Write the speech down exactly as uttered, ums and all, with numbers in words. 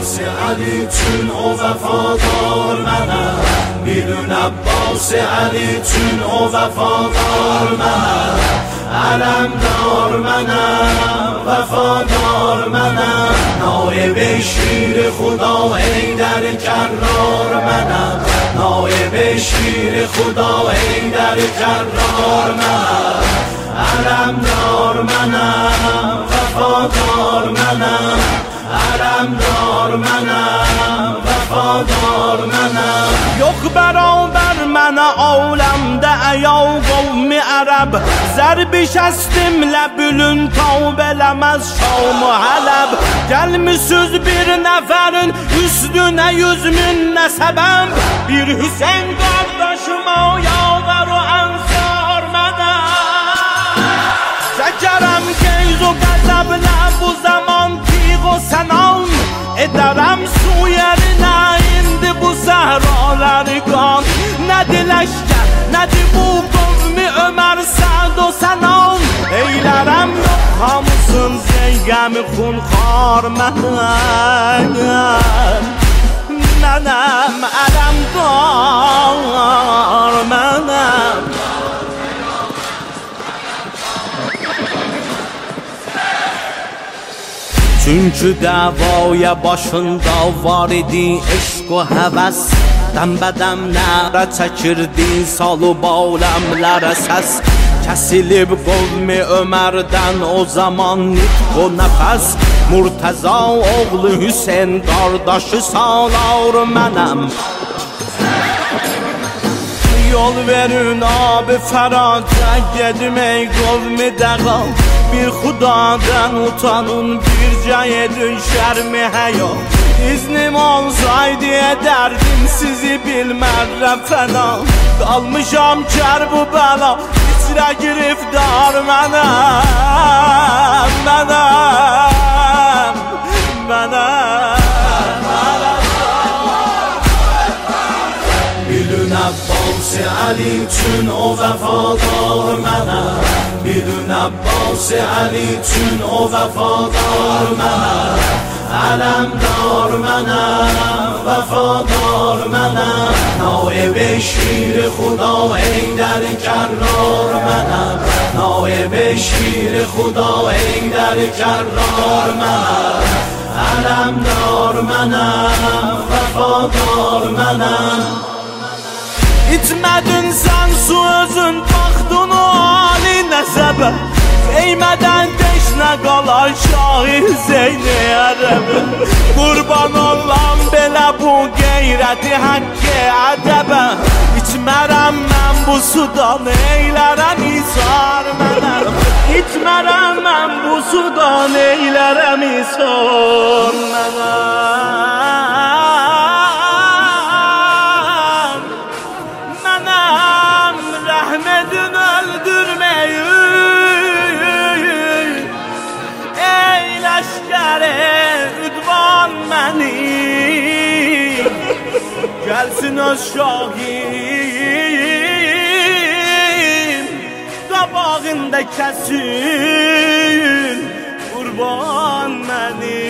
عباس علی چون او وفادار منم، میدون عباس علی چون او وفادار منم، علمدار منم، وفادار منم، نایب شیر خدا حیدر کرار منم، نایب شیر خدا حیدر کرار منم، علمدار منم، وفادار منم، علمدار منم، وفادار منم. yok beraber mənə aləmdə əyav qovmi ərəb, zərbi şəstimlə bülün tav eləməz Şam-ı Hələb. Gəlmisüz bir nəfərin üstünə yüz min nəsəbəm, bir Hüseyn qardaşıma yavər o ənsar mənəm. Çəkərəm qeyz o qəzəblə bu zaman tiq o sənam, edərəm su yerinə indi bu səhraları qan. Nədir ləşkər, nədir bu qovmi Ömər Səd o sənam, eylərəm yox hamısın zeyqəmi xunxar mənəm. Mənəm ələmdar mənəm. Çünkü davaya başında var idi eşq o həvəs, dəmbədəm nərə çəkirdi salıb aləmlərə səs. Kəsilib qovmi Ömərdən o zaman nitq o nəfəs, Murtəza oğlu Hüseyn qardaşı salar mənəm. Yol verin abi fəracə gedim ey qovmi dəqal, bir xudadan utanın bircə edin şərmi həyat. İznim olsaydı ederdim sizi bilmərrə fəna, qalmışam kər bu bəla, içrə girifdar mənəm, mənəm, mənəm. میدون عباس علی چون او وفادار منم، میدون عباس علی چون او وفادار منم، علمدار منم، وفادار منم، نایب شیر خدا حیدر کرار منم، نایب شیر خدا حیدر کرار منم، علمدار منم، وفادار منم. İçmədin sən su özün, baxdın o ali nəzəbə, eymədən teşnə qalar Şahı Hüseyni ərəbə. Qurban olan belə bu qeyrəti haqqı ədəbə, İçmərəm mən bu sudan eylərəm isar mənəm, İçmərəm mən bu sudan eylərəm isar mənəm. Rəhmedin öldürmeyin ey leşkere üdvan məni, gelsin öz şahim qabağında kəsin qurban məni.